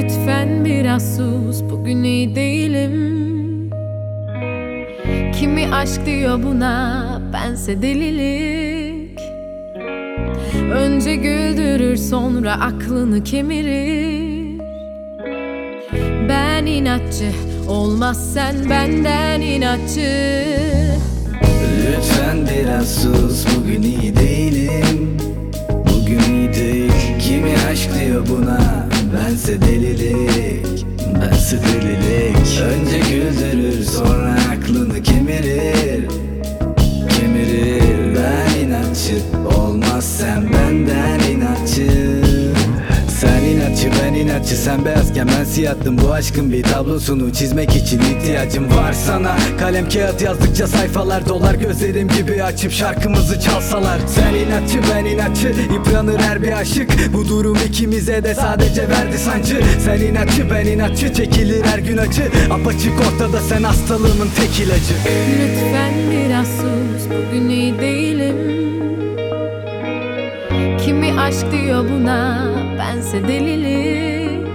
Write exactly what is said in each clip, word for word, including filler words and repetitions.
Lütfen biraz sus, bugün iyi değilim. Kimi aşk diyor buna, bense delilik. Önce güldürür, sonra aklını kemirir. Ben inatçı, olmaz sen benden inatçı. Lütfen biraz sus, bugün iyi değilim. Bugün iyi değil. Kimi aşk diyor buna, bense delilik. Bense delilik. Önce güldürür, sonra aklını kemirir. Kemirir. Ben inatçı, olmaz sen benden inatçı. Sen inatçı, ben inatçı, sen beyazken ben siyahtım. Bu aşkın bir tablosunu çizmek için ihtiyacım var sana. Kalem kağıt yazdıkça sayfalar dolar, gözlerim gibi açıp şarkımızı çalsalar. Sen inatçı, ben inatçı, yıpranır her bir aşık. Bu durum ikimize de sadece verdi sancı. Sen inatçı, ben inatçı, çekilir her gün acı. Apaçık ortada, sen hastalığımın tek ilacı. Lütfen biraz sus, bugün iyi değilim. Kimi aşk diyor buna, bense delilik.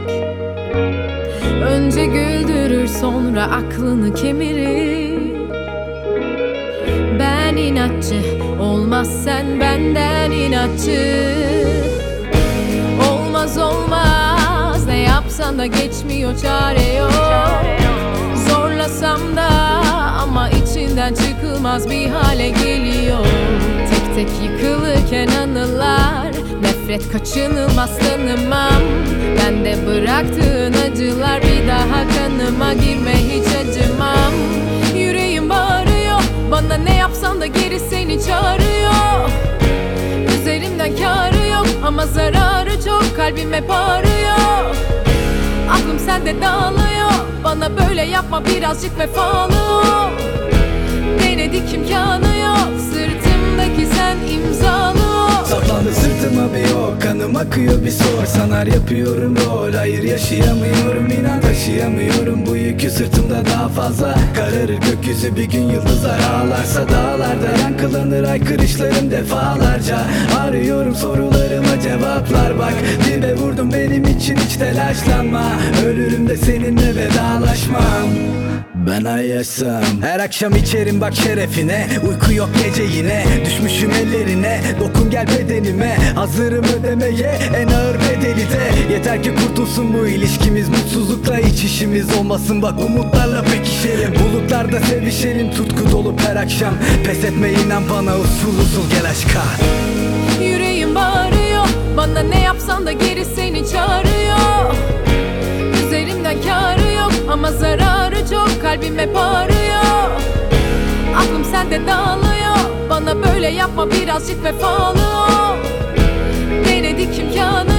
Önce güldürür, sonra aklını kemirir. Ben inatçı, olmaz sen benden inatçı. Olmaz olmaz, ne yapsan da geçmiyor, çare yok. Zorlasam da ama içinden çıkılmaz bir hale geliyor. Tek tek yıkılırken anılar, nefret kaçınılmaz tanımam. Ben de bıraktığın acılar bir daha kanıma girme, hiç acımam. Yüreğim bağırıyor, bana ne yapsan da geri seni çağırıyor. Üzerimden kârı yok ama zararı çok, kalbim hep ağrıyor. Aklım sende dağılıyor, bana böyle yapma, birazcık vefalı ol. Denedik imkanı yok, sırtımdaki sen imzalı ol. Saplandı sırtıma bir ok, kanım akıyor bir sor. Sanar yapıyorum rol, hayır yaşayamıyorum, inan taşıyamıyorum. Bu yükü sırtımda daha fazla, kararır gökyüzü bir gün, yıldızlar ağlarsa dağlarda yankılanır haykırışlarım defalarca. Arıyorum sorularıma cevaplar, bak dibe vurdum, benim için hiç telaşlanma. Ölürüm de seninle vedalaşmam. Ben ay yaşsam her akşam içerim bak şerefine. Uyku yok gece yine, düşmüşüm ellerine. Dokun gel bedenime, hazırım ödemeye en ağır bedeli de. Yeter ki kurtulsun bu ilişkimiz, mutsuzlukla hiç işimiz olmasın. Bak umutlarla pekişelim, bulutlarda sevişelim. Tutku dolu her akşam, pes etme inan bana, usul usul gel aşka. Yüreğim bağırıyor, bana ne yapsan da geri seni çağırıyor. Üzerimden kârı yok ama zararı çok, kalbim hep ağrıyor. Aklım sende dağılıyor, bana böyle yapma, birazcık vefalı ol. Denedik imkanı